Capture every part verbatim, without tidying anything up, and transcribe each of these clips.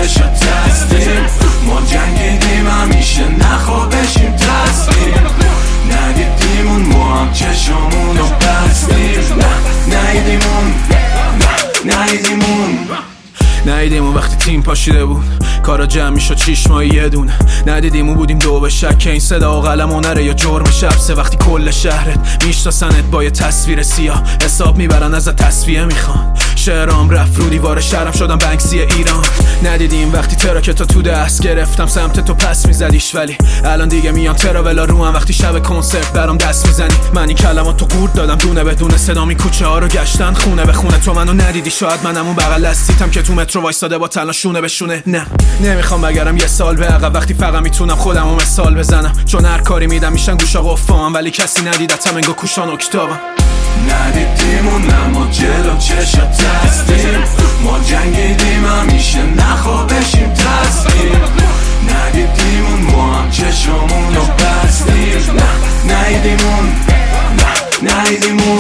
چشات هستیم، ما جنگیدیم همیشه نخوا بشیم تسلیم، ندیدیمون ما هم چشمونو بستیم، نه ندیدیمون نه ندیدیمون ندیدیمون وقتی تیم پاشیده بود کارا جمع میشد چیش ماه یه دونه، ندیدیمون بودیم دو به شک که این صدا و قلم هنره یا جرم شبسه، وقتی کل شهرت میشناسنت با یه تصویر سیاه حساب میبرن ازت تصفیه میخوان، شعرام رفت رو دیوار شهرم شدم بنکسی ایران، ندیدیم وقتی تراکتو تو دست گرفتم سمت تو پس میزدیش، ولی الان دیگه میان تراولا رو هم وقتی شب کنسرت برام دست میزنی، من این کلمات تو قورت دادم دونه بدون صدام این کوچه ها رو گشتن خونه به خونه، تو منو ندیدی شاید منم اون بغل دستیتم که تو مترو وایساده با تلا شونه به شونه، نه نمیخوام بگرم یه سال به عقب وقتی فقط میتونم خودمو مثال بزنم، چون هر کاری میدم میشن گوشا قفام ولی کسی ندیدتم انگار کوشان اکتابم، ندیدیمون اما جلو چشات هستیم، ما جنگیدیم همیشه نخوا بشیم تسلیم، ندیدیمون ما هم چشمونو بستیم، نه ندیدیمون نه ندیدیمون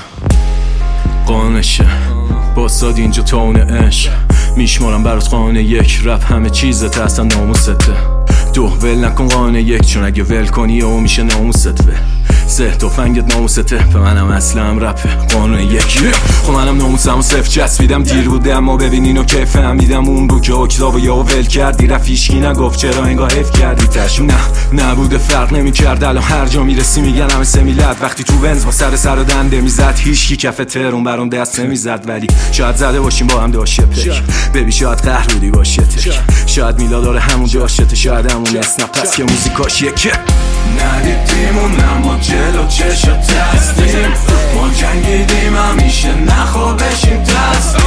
قانشه باساد اینجا تاونه عشق میشمارم برات قانه یک رپ همه چیزت اصلا ناموسته، دو ول نکن قانه یک چون اگه ول کنی او میشه ناموست به سه توفنگت ناموسته به منم اصلا رپه قانون یک، خب منم ناموسم و صفر چسبیدم دیر بوده اما ببین اینو که فهمیدم اون رو که اکتاب و یا ول کردی رفت هیشکی نگفت چرا انگاه حیف کردی تش نه نبوده فرق نمی کرد الان هر جا میرسی میگن همه سمیلت، وقتی تو ونز با سر سر و دنده میزد هیشکی کف ترون برام دست نمیزد، ولی شاید زده باشیم با هم داشه پک ببی شاید قهر بودی باشه تک شاید میلا داره همون جاشته شاید همون اسنپ پس که موزیکاش یکه، ندیدیمون اما جلو چشات هستیم، ما جنگیدیم همیشه نخوا بشیم تسلیم،